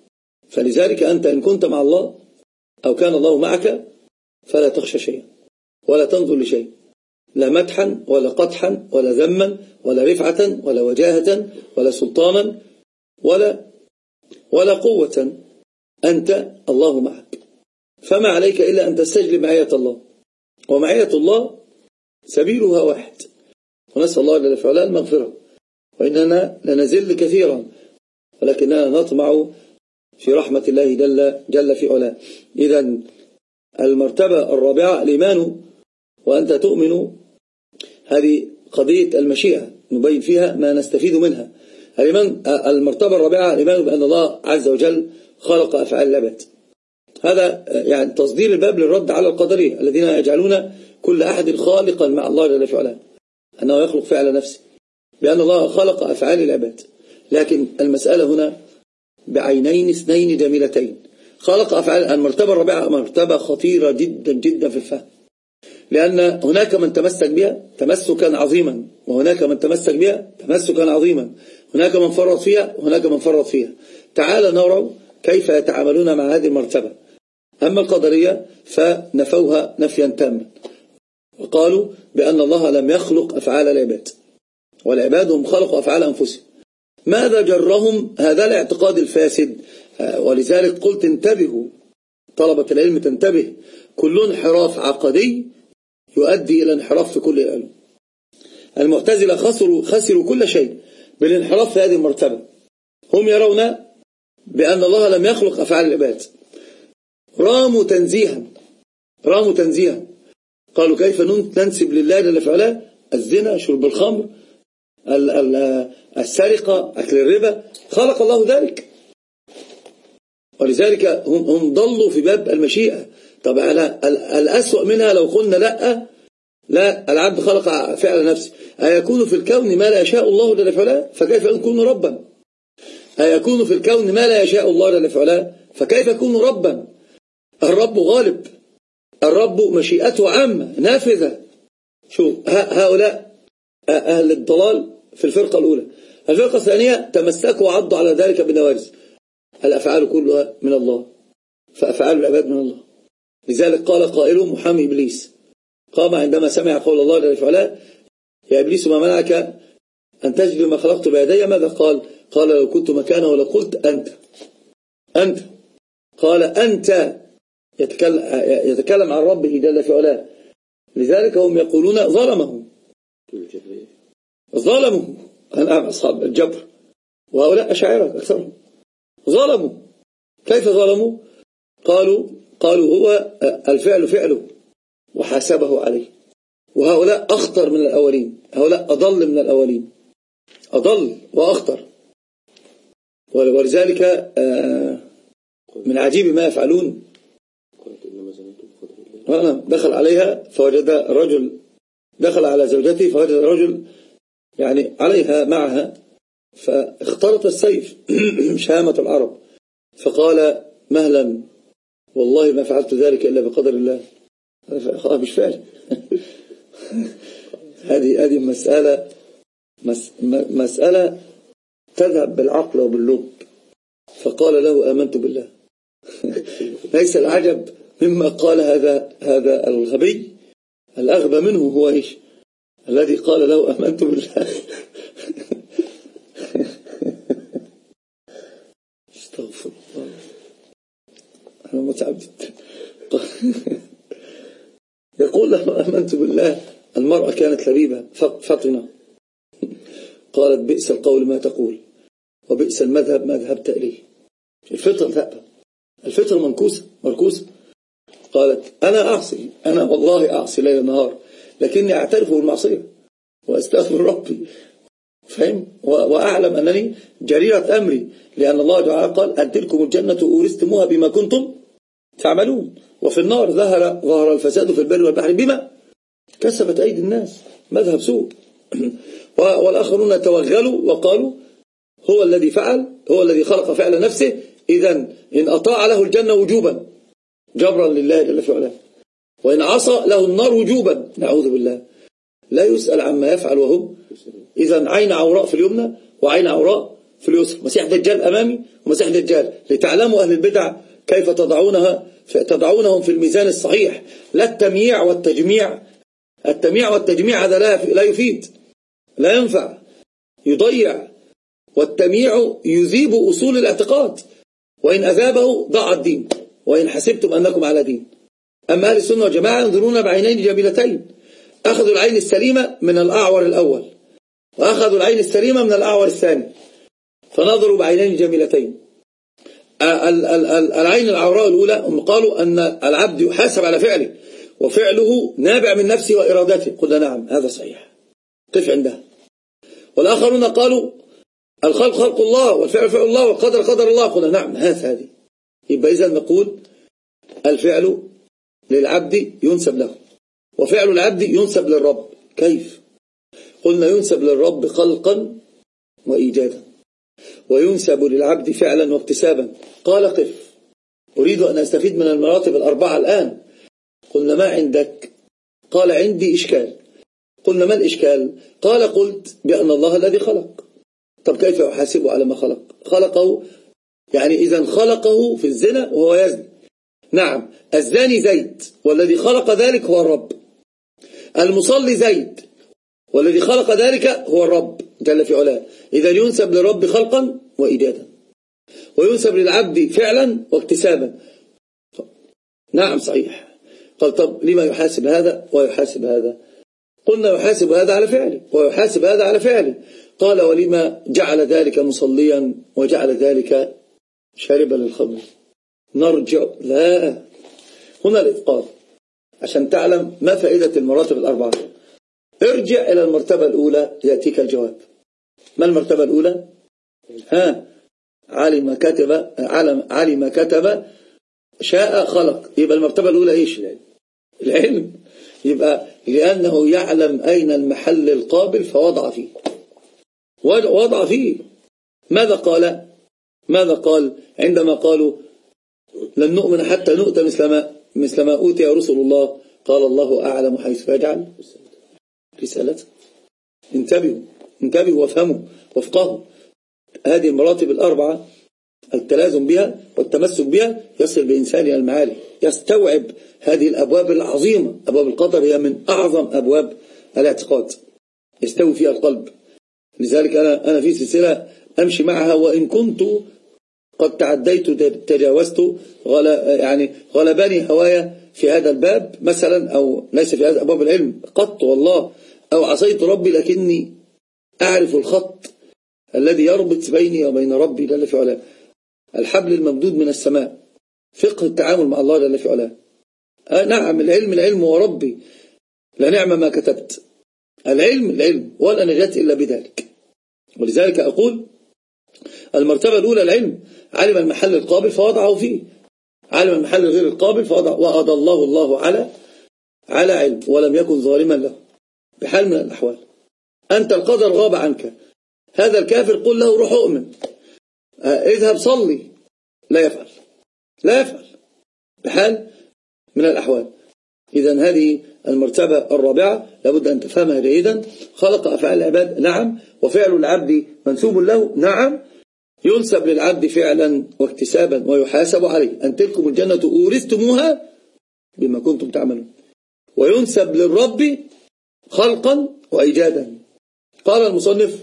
فلذلك أنت إن كنت مع الله أو كان الله معك فلا تخشى شيئا ولا تنظر لشيء، لا مدحا ولا قدحا ولا ذما ولا رفعة ولا وجاهة ولا سلطانا ولا ولا قوة. أنت الله معك، فما عليك إلا أن تستجلب معية الله، ومعية الله سبيلها واحد. ونسأل الله جل وعلا المغفرة، وإننا لنزل كثيرا ولكننا نطمع في رحمة الله جل, جل في علاه. إذن المرتبة الرابعة الإيمان، وأنت تؤمن. هذه قضية المشيئة نبين فيها ما نستفيد منها. الإيمان المرتبة الرابعة الإيمان بأن الله عز وجل خلق أفعال العباد. هذا يعني تصدير الباب للرد على القدرية الذين يجعلون كل أحد خالقا مع الله جل في علاه، أنه يخلق فعل نفسه، بأن الله خلق أفعال العباد. لكن المسألة هنا بعينين اثنين جميلتين. خلق أفعال. المرتبة الرابعة مرتبة خطيرة جدا جدا في الفهم، لأن هناك من تمسك بها تمسكا عظيما، وهناك من تمسك بها تمسكا عظيما، هناك من فرط فيها وهناك من فرط فيها. تعال نرى كيف يتعاملون مع هذه المرتبة. أما القدرية فنفوها نفيا تاما، وقالوا بأن الله لم يخلق أفعال العباد، والعباد هم خلقوا أفعال أنفسهم. ماذا جرهم هذا الاعتقاد الفاسد؟ ولذلك قلت انتبهوا طلبة العلم، تنتبه. كل انحراف عقدي يؤدي إلى انحراف في كل العلوم. المعتزلة خسروا, خسروا كل شيء بالانحراف في هذه المرتبة. هم يرون بأن الله لم يخلق أفعال العباد، راموا تنزيها راموا تنزيها قالوا كيف ننسب لله جل في علاه الزنا، شرب الخمر، السرقة، أكل الربا. خلق الله ذلك، ولذلك هم, هم ضلوا في باب المشيئة. طب الأسوأ منها لو قلنا لا لا العبد خلق فعل نفسه. أيكون في الكون ما لا يشاء الله جل في علاه؟ فكيف يكون ربا؟ أيكون في الكون ما لا يشاء الله جل في علاه؟ فكيف يكون ربا؟ الرب غالب، الرب مشيئته عامة نافذة. شو هؤلاء أهل الضلال في الفرقة الأولى. الفرقة الثانية تمسكوا وعضوا على ذلك بالنواجذ. الأفعال كلها من الله، فأفعال العباد من الله. لذلك قال قائلهم محامي إبليس قام عندما سمع قول الله جل وعلا يا إبليس ما منعك أن تجد ما خلقت بيدي؟ ماذا قال؟ قال لو كنت مكانه ولقلت أنت أنت قال أنت يتكلم, يتكلم عن ربه جل وعلا. لذلك هم يقولون ظلمهم ظلموا أنا أصحاب الجبر، وهؤلاء أشاعرة أكثرهم ظلموا. كيف ظلموا؟ قالوا قالوا هو الفعل فعله وحاسبه عليه. وهؤلاء أخطر من الأولين، هؤلاء أضل من الأولين، أضل وأخطر. ولذلك من عجيب ما يفعلون. دخل عليها فوجد رجل، دخل على زوجته فوجد رجل يعني عليها معها، فاختلط السيف شهامة العرب، فقال مهلا والله ما فعلت ذلك إلا بقدر الله. مش فعل. هذه هذه مسألة مسألة تذهب بالعقل وباللب. فقال له آمنت بالله. ليس العجب مما قال هذا هذا الغبي، الأغبى منه هو إيش؟ الذي قال له آمنت بالله. استغفر الله، أنا متعب جدا. يقول له آمنت بالله. المرأة كانت لبيبة فطنة، قالت بئس القول ما تقول وبئس المذهب ما ذهبت إليه. الفطرة ذهب، الفطرة منكوسة مركوسة. قالت أنا أعصي، أنا والله أعصي ليل نهار، لكني أعترف بالمعصية وأستغفر ربي فهم؟ وأعلم أنني جريرة أمري، لأن الله تعالى قال أن تلكم الجنة أورثتموها بما كنتم تعملون. وفي النار ظهر ظهر الفساد في البر والبحر بما كسبت أيدي الناس، مذهب سوء. والآخرون توغلوا وقالوا هو الذي فعل، هو الذي خلق فعل نفسه، إذن إن أطاع له الجنة وجوبا جبرا لله جل في علاه، وإن عصى له النار وجوبا نعوذ بالله، لا يسأل عما يفعل وهم. إذن عين عوراء في اليمنى وعين عوراء في اليسرى، مسيح دجال أمامي ومسيح دجال، لتعلموا أهل البدع كيف تضعونها تضعونهم في الميزان الصحيح، لا التمييع والتجميع. التمييع والتجميع هذا لا لا يفيد، لا ينفع، يضيع. والتمييع يذيب أصول الاعتقاد، وإن أذابه ضاع الدين، وإن حسبتم أنكم على دين. أما أهل السنة والجماعة ينظرون بعينين جميلتين، أخذوا العين السليمة من الأعور الأول، وأخذوا العين السليمة من الأعور الثاني، فنظروا بعينين جميلتين. العين العوراء الأولى هم قالوا أن العبد يحاسب على فعله، وفعله نابع من نفسه وإرادته، قلنا نعم هذا صحيح، قف عندها. والآخرون قالوا الخلق خلق الله، والفعل فعل الله، والقدر قدر الله، قلنا نعم هذا هذه. يبقى إذن نقول الفعل للعبد ينسب له، وفعل العبد ينسب للرب. كيف؟ قلنا ينسب للرب خلقا وإيجادا، وينسب للعبد فعلا واكتسابا. قال قف، أريد أن أستفيد من المراتب الأربعة الآن. قلنا ما عندك؟ قال عندي إشكال. قلنا ما الإشكال؟ قال قلت بأن الله الذي خلق. طب كيف يحاسبه على ما خلق؟ خلقه يعني إذن خلقه في الزنا وهو يزني. نعم الزاني زيد، والذي خلق ذلك هو الرب. المصلي زيد، والذي خلق ذلك هو الرب جل في علاه. إذن ينسب للرب خلقا وإيجادا، وينسب للعبد فعلا واكتسابا. نعم صحيح. قال طب لما يحاسب هذا ويحاسب هذا؟ قلنا يحاسب هذا على فعله ويحاسب هذا على فعله. قال ولما جعل ذلك مصليا وجعل ذلك شاربا للخمر؟ نرجع لا، هنا الإفقار عشان تعلم ما فائدة المراتب الأربعة. ارجع إلى المرتبة الأولى يأتيك الجواب. ما المرتبة الأولى؟ ها علم كتب علم علم كتب شاء خلق. يبقى المرتبة الأولى إيش؟ العلم. يبقى لأنه يعلم أين المحل القابل فوضع فيه، وضع فيه. ماذا قال؟ ماذا قال عندما قالوا لن نؤمن حتى نؤتى مثل ما مثل ما أوتي رسل الله؟ قال الله أعلم حيث يجعل رسالته. انتبهوا انتبهوا وافهموا وافقهوا. هذه المراتب الأربعة التلازم بها والتمسك بها يصل بإنسان إلى المعالي، يستوعب هذه الأبواب العظيمة. أبواب القدر هي من أعظم أبواب الاعتقاد، يستوي فيها القلب. لذلك أنا أنا في سلسلة أمشي معها، وإن كنت قد تعديت تجاوزت غل يعني غلبني هوايا في هذا الباب مثلا، أو ليس في هذا أبواب العلم قط والله، أو عصيت ربي، لكني أعرف الخط الذي يربط بيني وبين ربي جل في علاه، الحبل الممدود من السماء، فقه التعامل مع الله جل في علاه. آه نعم العلم العلم وربي لا نعم ما كتبت. العلم العلم ولا نجاة إلا بذلك. ولذلك أقول المرتبة الأولى العلم، علم المحل القابل فوضعه فيه، علم المحل غير القابل فوضع. وأضى الله الله على على علم ولم يكن ظالما له بحال من الأحوال. أنت القدر غاب عنك، هذا الكافر قل له روح أؤمن، اذهب صلي، لا يفعل لا يفعل بحال من الأحوال. إذن هذه المرتبة الرابعة لابد أن تفهمها جيدا. خلق أفعال العباد نعم، وفعل العبد منسوب له نعم، ينسب للعبد فعلا واكتسابا ويحاسب عليه. أن تلكم الجنة أورثتموها بما كنتم تعملون. وينسب للرب خلقا وإيجادا. قال المصنف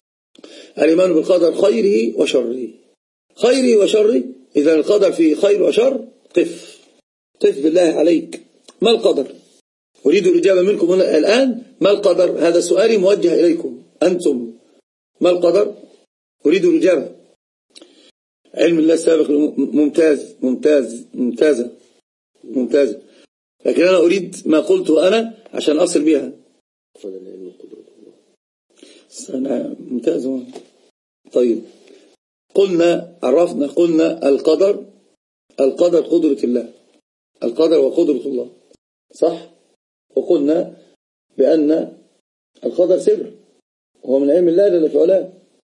الإيمان بالقدر خيره وشره. خيره وشره، إذا القدر فيه خير وشر. قف قف بالله عليك، ما القدر؟ أريد الإجابة منكم هنا الآن. ما القدر؟ هذا سؤالي موجه إليكم أنتم. ما القدر؟ أريد الإجابة. علم الله السابق ممتاز ممتاز ممتازة ممتازة، لكن أنا أريد ما قلته أنا عشان أصل بها. ممتاز. طيب قلنا عرفنا قلنا القدر القدر قدرة الله، القدر وقدرة الله، صح؟ وقلنا بأن القدر سر هو من علم الله جل في علاه.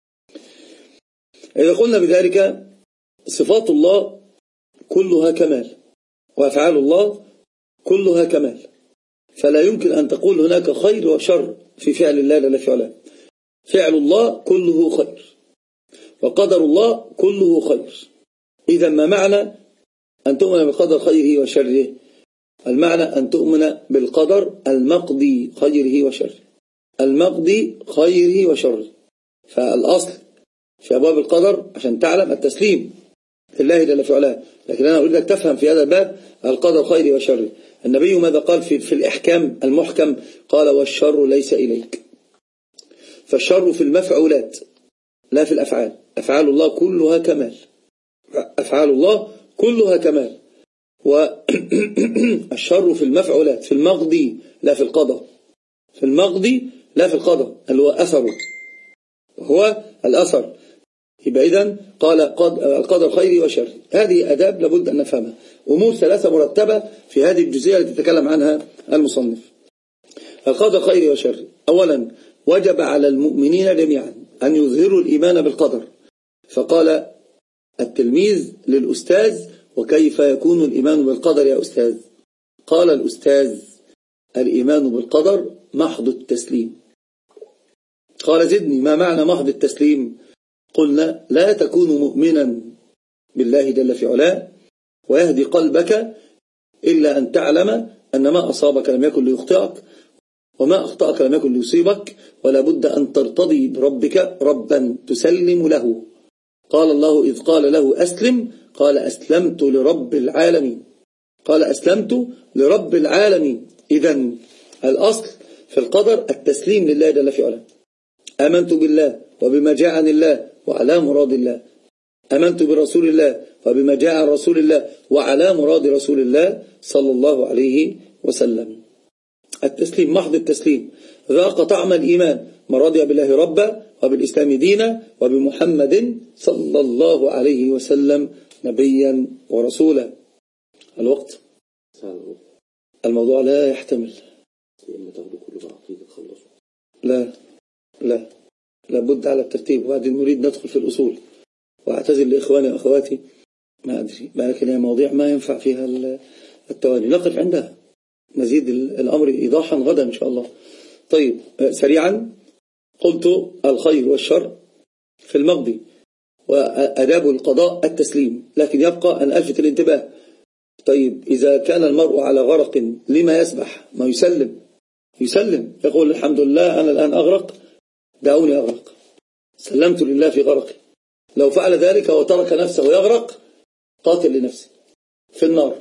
إذا قلنا بذلك صفات الله كلها كمال وأفعال الله كلها كمال، فلا يمكن أن تقول هناك خير وشر في فعل الله جل في علاه. فعل الله كله خير وقدر الله كله خير. إذا ما معنى أن تؤمن بقدر خيره وشره؟ المعنى أن تؤمن بالقدر المقضي خيره وشره، المقضي خيره وشره. فالأصل في أبواب القدر عشان تعلم التسليم لله جل في علاه، لكن أنا أريد أن تفهم في هذا الباب القدر خيره وشره. النبي ماذا قال في, في الإحكام المحكم؟ قال والشر ليس إليك. فالشر في المفعولات لا في الأفعال. أفعال الله كلها كمال، أفعال الله كلها كمال، والشر في المفعولات، في المقضي لا في القضاء، في المقضي لا في القضاء اللي هو أثره، هو الأثر. يبقى إذن قال القدر خيري وشري. هذه أداب لابد أن نفهمها، أمور ثلاثة مرتبة في هذه الجزئية التي تتكلم عنها المصنف. القدر خيري وشري. أولا وجب على المؤمنين جميعا أن يظهروا الإيمان بالقدر. فقال التلميذ للأستاذ وكيف يكون الإيمان بالقدر يا أستاذ؟ قال الأستاذ الإيمان بالقدر محض التسليم. قال زدني، ما معنى محض التسليم؟ قلنا لا تكون مؤمنا بالله جل في علاه ويهدي قلبك إلا أن تعلم أن ما أصابك لم يكن ليخطئك وما أخطأك لم يكن ليصيبك، ولا بد أن ترتضي بربك ربا تسلم له. قال الله إذ قال له أسلم قال أسلمت لرب العالمين، قال أسلمت لرب العالمين. إذن الأصل في القدر التسليم لله جل في علاه. آمنت بالله وبما جاء عن الله وعلى مراد الله، آمنت برسول الله وبما جاء عن رسول الله وعلى مراد رسول الله صلى الله عليه وسلم. التسليم محض التسليم. ذاق طعم الإيمان من رضي بالله ربا وبالإسلام دينا وبمحمد صلى الله عليه وسلم نبيا ورسولا. الوقت الموضوع لا يحتمل. لا لا لابد على الترتيب، وبعدين نريد ندخل في الأصول، واعتذر لإخواني وأخواتي ما أدري، لكن هي مواضيع ما ينفع فيها التوالي، نقف عندها، نزيد الأمر إيضاحا غدا إن شاء الله. طيب سريعا قلت الخير والشر في المقضي، وأداب القضاء التسليم، لكن يبقى أن ألفت الانتباه. طيب إذا كان المرء على غرق لما يسبح؟ ما يسلم، يسلم يقول الحمد لله أنا الآن أغرق، دعوني أغرق، سلمت لله في غرقي. لو فعل ذلك وترك نفسه يغرق قاتل لنفسه في النار.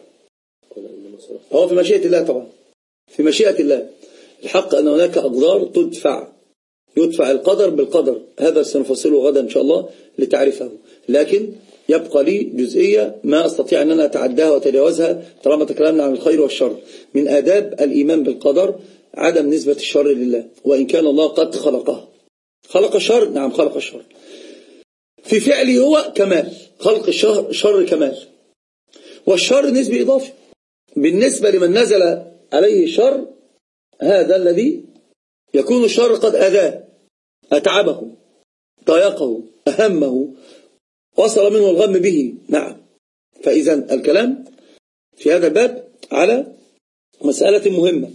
هو في مشيئة الله طبعا، في مشيئة الله. الحق أن هناك أقدار تدفع، يدفع القدر بالقدر، هذا سنفصله غدا إن شاء الله لتعرفه، لكن يبقى لي جزئية ما أستطيع أن أنا أتعداها وأتجاوزها طالما تكلمنا عن الخير والشر. من آداب الإيمان بالقدر عدم نسبة الشر لله، وإن كان الله قد خلقه. خلق الشر، نعم خلق الشر، في فعله هو كمال، خلق الشر شر كمال، والشر نسبة إضافة بالنسبة لمن نزل عليه الشر، هذا الذي يكون الشر قد أذاه، أتعبه، ضايقه، أهمه، وصل منه الغم به. نعم. فإذا الكلام في هذا الباب على مسألة مهمة،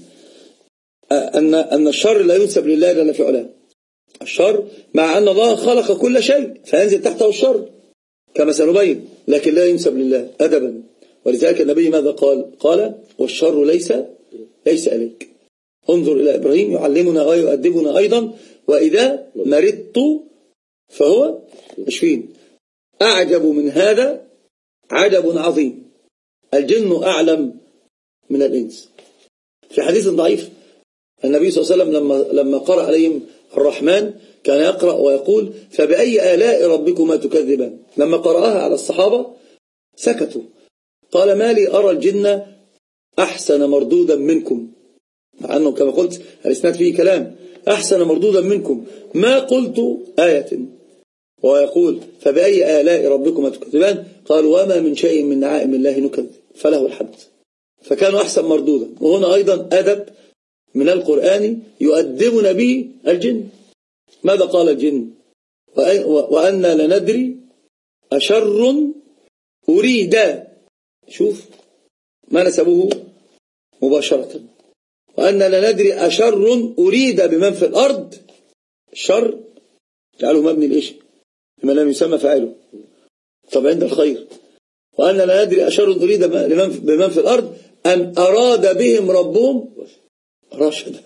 أن أن الشر لا ينسب لله جل في علاه. الشر مع أن الله خلق كل شيء فينزل تحته الشر كما سنبين، لكن لا ينسب لله أدبا. ولذلك النبي ماذا قال؟ قال والشر ليس ليس إليك. انظر إلى إبراهيم يعلمنا ويؤدبنا أيضا، وإذا مرضت فهو يشفين. أعجب من هذا عجب عظيم، الجن أعلم من الإنس. في حديث ضعيف النبي صلى الله عليه وسلم لما لما قرأ عليهم الرحمن كان يقرأ ويقول فبأي آلاء ربكما تكذبان. لما قرأها على الصحابة سكتوا، قال ما لي أرى الجن أحسن مردودا منكم، مع أنه كما قلت الإسناد فيه كلام، أحسن مردودا منكم ما قلت آية. ويقول فبأي آلاء ربكما تكذبان؟ قال وما من شيء من نعائم الله نكذب فله الحمد. فكانوا أحسن مردودا. وهنا أيضا أدب من القرآن يؤدبنا به الجن. ماذا قال الجن؟ وأنا لندري أشر أريد، شوف ما نسبوه مباشرة، وأنا لندري أشر أريد بمن في الأرض. الشر جعله مبني الإيش لما لم يسمى فاعله. طب عند الخير وأنا لندري أشر أريد بمن في الأرض أم أراد بهم ربهم رشدا.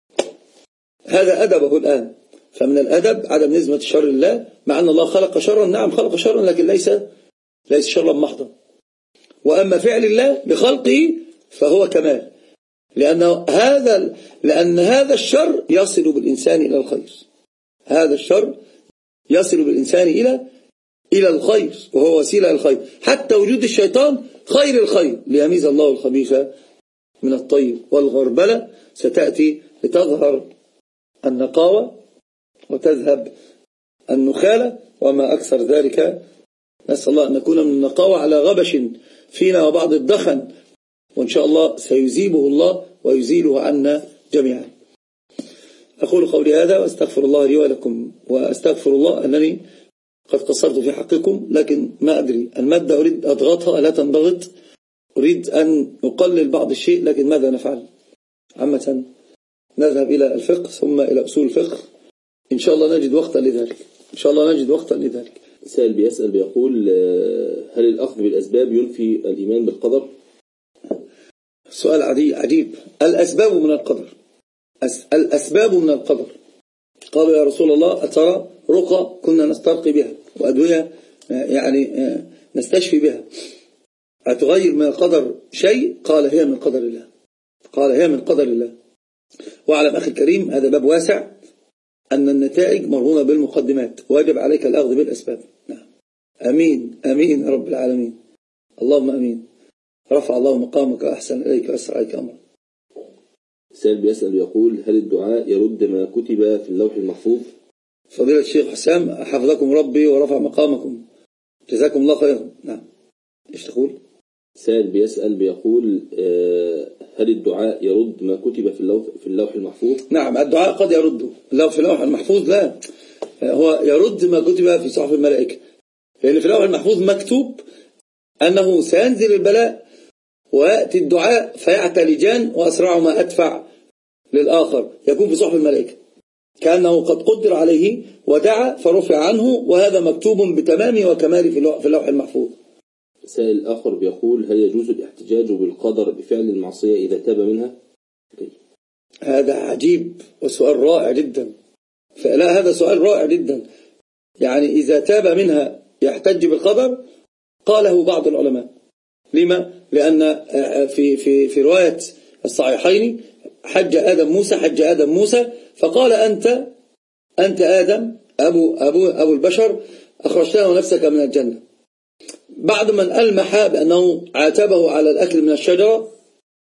هذا أدبه الآن. فمن الأدب عدم نسبة الشر لله، مع أن الله خلق شرا، نعم خلق شرا، لكن ليس ليس شرا محضا. وأما فعل الله لخلقه فهو كمال، لأن هذا لأن هذا الشر يصل بالإنسان إلى الخير. هذا الشر يصل بالإنسان إلى إلى الخير، وهو وسيلة الخير. حتى وجود الشيطان خير الخير، ليميز الله الخبيث من الطيب. والغربلة ستأتي لتظهر النقاوة وتذهب النخالة، وما أكثر ذلك. نسأل الله أن نكون من النقاوة على غبش فينا وبعض الدخن، وإن شاء الله سيزيبه الله ويزيله عنا جميعا. أقول قولي هذا وأستغفر الله لي ولكم، وأستغفر الله أنني قد قصرت في حقكم، لكن ما أدري المادة أريد أضغطها لا تنضغط، أريد أن أقلل بعض الشيء، لكن ماذا نفعل؟ عامة نذهب إلى الفقه ثم إلى أصول الفقه، إن شاء الله نجد وقتا لذلك، إن شاء الله نجد وقتا لذلك. سائل بيسأل بيقول هل الأخذ بالأسباب ينفي الإيمان بالقدر؟ سؤال عجيب. الأسباب من القدر، الأسباب من القدر. قالوا يا رسول الله أترى رقى كنا نسترقي بها وأدوية يعني نستشفي بها، أتغير من القدر شيء؟ قال هي من قدر الله، قال هي من قدر الله. واعلم أخي الكريم، هذا باب واسع، أن النتائج مرهونة بالمقدمات، واجب عليك الأخذ بالأسباب. نعم. أمين أمين رب العالمين، اللهم أمين. رفع الله مقامك وأحسن إليك وأسرع إليك أمرك. سائل بيسأل يقول هل الدعاء يرد ما كتب في اللوح المحفوظ؟ فضيلة الشيخ حسام حفظكم ربي ورفع مقامكم، جزاكم الله خيرا. نعم. إيش تقول؟ سائل بيسأل بيقول هل الدعاء يرد ما كتب في اللوح في اللوح المحفوظ؟ نعم، الدعاء قد يرده، لو في اللوح المحفوظ لا، هو يرد ما كتب في صحف الملائكة، لأن في اللوح المحفوظ مكتوب أنه سينزل البلاء ويأتي الدعاء فيعتلجان وأسرعهما أدفع للآخر، يكون في صحف الملائكة كأنه قد قدر عليه ودعا فرفع عنه، وهذا مكتوب بتمامه وكماله في اللوح المحفوظ. سائل آخر بيقول هل يجوز الاحتجاج بالقدر بفعل المعصية إذا تاب منها؟ هذا عجيب وسؤال رائع جدا. فلا هذا سؤال رائع جدا. يعني إذا تاب منها يحتج بالقدر؟ قاله بعض العلماء. لما؟ لأن في في في رواية الصحيحين حج آدم موسى حج آدم موسى فقال أنت أنت آدم أبو أبو أبو البشر أخرجتنا نفسك من الجنة. بعد من ألمح بأنه عاتبه على الأكل من الشجرة،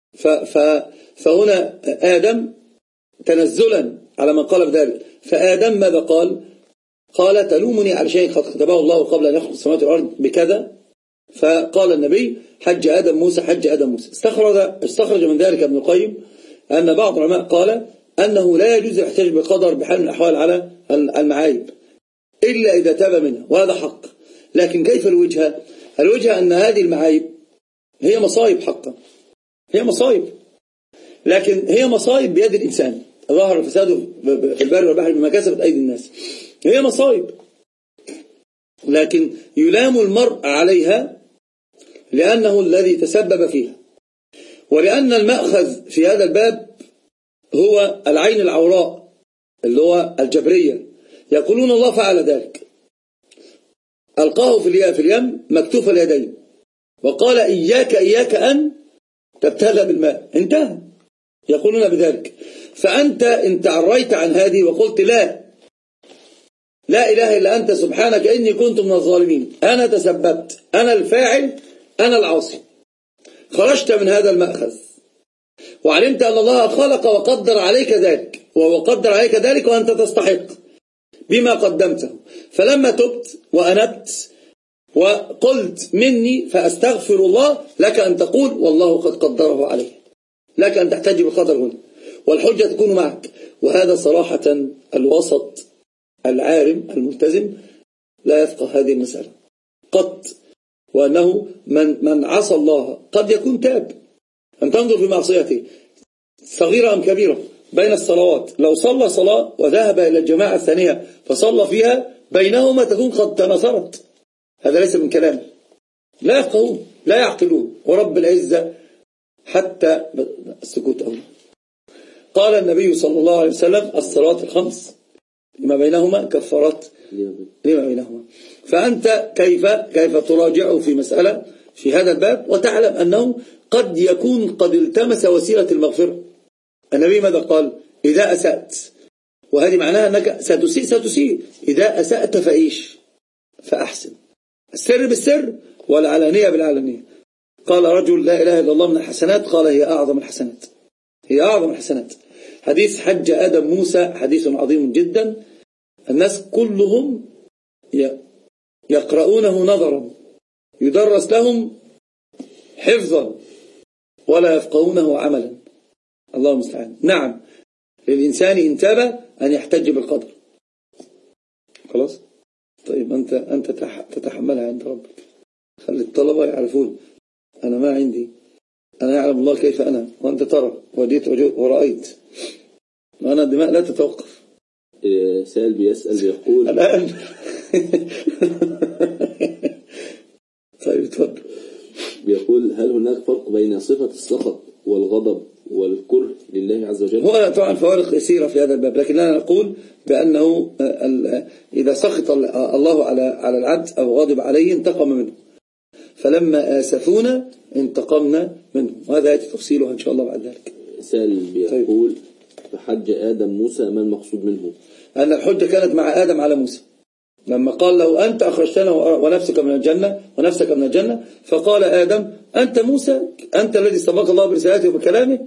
فهنا آدم تنزلا على من قال بذلك، فآدم ماذا قال؟ قال تلومني على شيء قد كتبه الله قبل أن يخلق السماوات والأرض بكذا. فقال النبي حج آدم موسى حج آدم موسى. استخرج استخرج من ذلك ابن القيم أن بعض العلماء قال أنه لا يجوز الاحتجاج بالقدر بحال من الأحوال على المعايب إلا إذا تاب منها، وهذا حق. لكن كيف الوجهة؟ الوجهة أن هذه المعايب هي مصايب حقا، هي مصايب، لكن هي مصايب بيد الإنسان، ظهر الفساد في البر والبحر بما كسبت أيدي الناس، هي مصايب، لكن يلام المرء عليها لأنه الذي تسبب فيها. ولأن المأخذ في هذا الباب هو العين العوراء اللي هو الجبرية، يقولون الله فعل ذلك، ألقاه في في اليم مكتوف اليدين وقال إياك إياك أن تبتلى بالماء، انتهى، يقولون بذلك. فأنت إن تعريت عن هذه وقلت لا لا إله إلا أنت سبحانك إني كنت من الظالمين، أنا تسببت، أنا الفاعل، أنا العاصي، خرجت من هذا المأخذ وعلمت أن الله خلق وقدر عليك ذلك، وقدر عليك ذلك وأنت تستحق بما قدمته، فلما تبت وأنبت وقلت مني فأستغفر الله، لك أن تقول والله قد قدره عليه، لك أن تحتج بالقدر هنا والحجة تكون معك. وهذا صراحة الوسط العارم الملتزم لا يفقه هذه المسألة قط، وأنه من, من عصى الله قد يكون تاب. أن تنظر في معصيته صغيرة أم كبيرة بين الصلوات، لو صلى صلاة وذهب إلى الجماعة الثانية فصلى فيها بينهما تكون قد تناصرت، هذا ليس من كلام، لا يفقهون لا يعقلون. ورب العزة حتى السكوت أولى. قال النبي صلى الله عليه وسلم الصلاة الخمس لما بينهما كفارات لما بينهما. فأنت كيف كيف تراجعه في مسألة في هذا الباب وتعلم أنه قد يكون قد التمس وسيلة المغفرة. النبي ماذا قال؟ إذا أسأت، وهذه معناها أنك ستسيء ستسيء إذا أسأت فإيش فأحسن، السر بالسر والعلانية بالعلانية. قال رجل لا إله إلا الله من الحسنات، قال هي أعظم الحسنات، هي أعظم الحسنات. حديث حج آدم موسى حديث عظيم جدا، الناس كلهم يقرؤونه نظرا، يدرس لهم حفظا ولا يفقهونه عملا. الله المستعان. نعم، للإنسان إن تاب أن يحتج بالقدر. خلاص طيب، أنت أنت تتحملها عند ربك. خلي الطلبة يعرفون أنا ما عندي، أنا يعلم الله كيف أنا، وأنت ترى وديت ورأيت، وأنا الدماء لا تتوقف. سائل بيسأل بيقول الآن طيب تفضل. بيقول هل هناك فرق بين صفة السخط والغضب والكره لله عز وجل؟ هو طبعا فوارق يسيرة في هذا الباب، لكن لا نقول بأنه إذا سخط الله على على العبد أو غضب عليه انتقم منه، فلما آسفونا انتقمنا منه، وهذا يأتي تفصيله إن شاء الله بعد ذلك. سائل بيقول فحج آدم موسى ما المقصود منه؟ أن الحجة كانت مع آدم على موسى لما قال له أنت أخرجتنا ونفسك من الجنة ونفسك من الجنة، فقال آدم أنت موسى، أنت الذي سبق الله برسالته وبكلامه،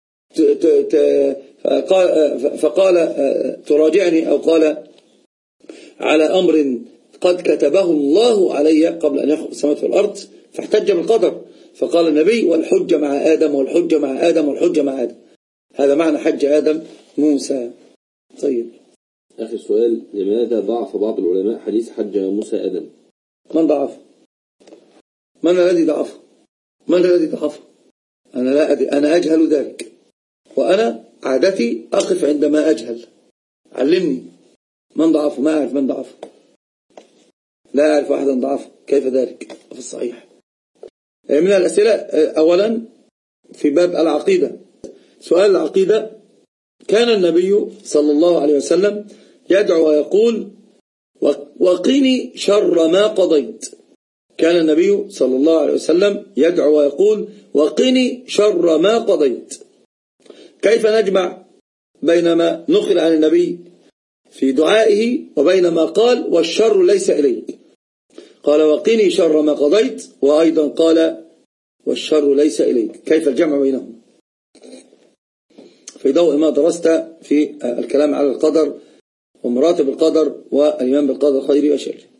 فقال تراجعني، أو قال على أمر قد كتبه الله علي قبل أن يخلق السماوات والأرض، فاحتج بالقدر. فقال النبي والحجة مع آدم والحجة مع آدم والحجة مع آدم، هذا معنى حج آدم موسى. طيب آخر سؤال، لماذا ضعف بعض العلماء حديث حج موسى آدم؟ من ضعف؟ من الذي ضعف؟ من الذي ضعف؟ أنا لا أدري، أنا أجهل ذلك، وأنا عادتي أقف عندما أجهل. علمني من ضعف، ما أعرف من ضعف، لا أعرف أحدا ضعف، كيف ذلك في الصحيح؟ من الأسئلة أولا في باب العقيدة، سؤال العقيدة، كان النبي صلى الله عليه وسلم يدعو ويقول وقني شر ما قضيت. كان النبي صلى الله عليه وسلم يدعو ويقول وقني شر ما قضيت. كيف نجمع بين ما نقل عن النبي في دعائه وبين ما قال والشر ليس إليك؟ قال وقني شر ما قضيت، وأيضا قال والشر ليس إليك. كيف الجمع بينهم في ضوء ما درست في الكلام على القدر ومراتب القدر والإيمان بالقدر خيره وشره؟